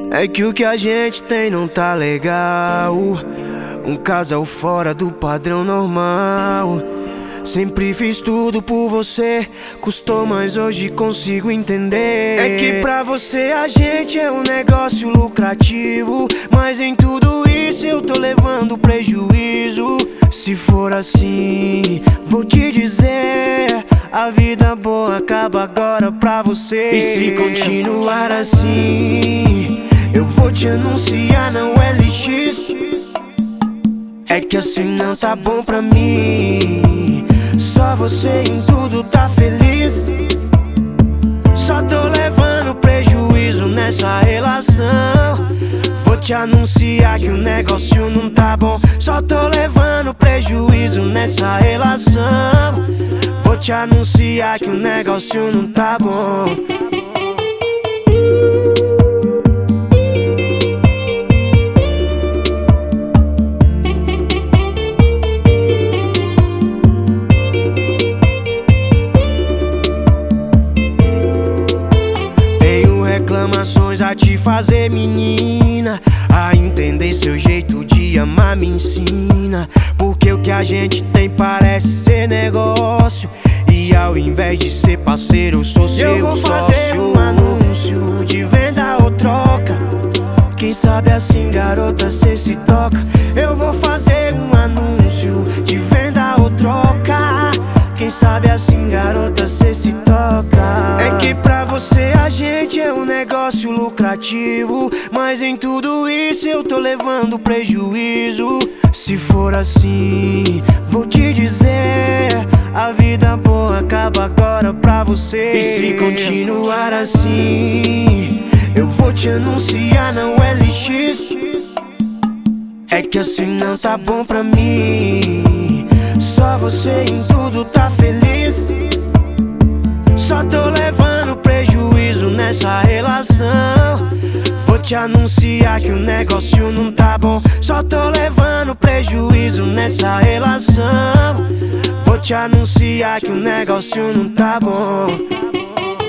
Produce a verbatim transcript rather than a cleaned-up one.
É que o que a gente tem não tá legal. Um casal fora do padrão normal. Sempre fiz tudo por você, custou, mas hoje consigo entender. É que pra você a gente é um negócio lucrativo, mas em tudo isso eu tô levando prejuízo. Se for assim, vou te dizer, a vida boa acaba agora pra você. E se continuar assim, eu vou te anunciar na U L X. É que assim não tá bom pra mim. Só você em tudo tá feliz. Só tô levando prejuízo nessa relação. Vou te anunciar que o negócio não tá bom. Só tô levando prejuízo nessa relação. Vou te anunciar que o negócio não tá bom. Reclamações a te fazer, menina, a entender seu jeito de amar me ensina. Porque o que a gente tem parece ser negócio, e ao invés de ser parceiro eu sou seu sócio. Eu vou fazer um anúncio de venda ou troca. Quem sabe assim, garota, cê se toca. Eu vou fazer um anúncio de venda ou troca. Quem sabe assim, garota, cê se toca. É que pra você a gente é um negócio lucrativo, mas em tudo isso eu tô levando prejuízo. Se for assim, vou te dizer, a vida boa acaba agora pra você. E se continuar assim, eu vou te anunciar na U L X. É que assim não tá bom pra mim. Só você em tudo tá feliz. Só tô levando prejuízo nessa relação. Vou te anunciar que o negócio não tá bom. Só tô levando prejuízo nessa relação. Vou te anunciar que o negócio não tá bom.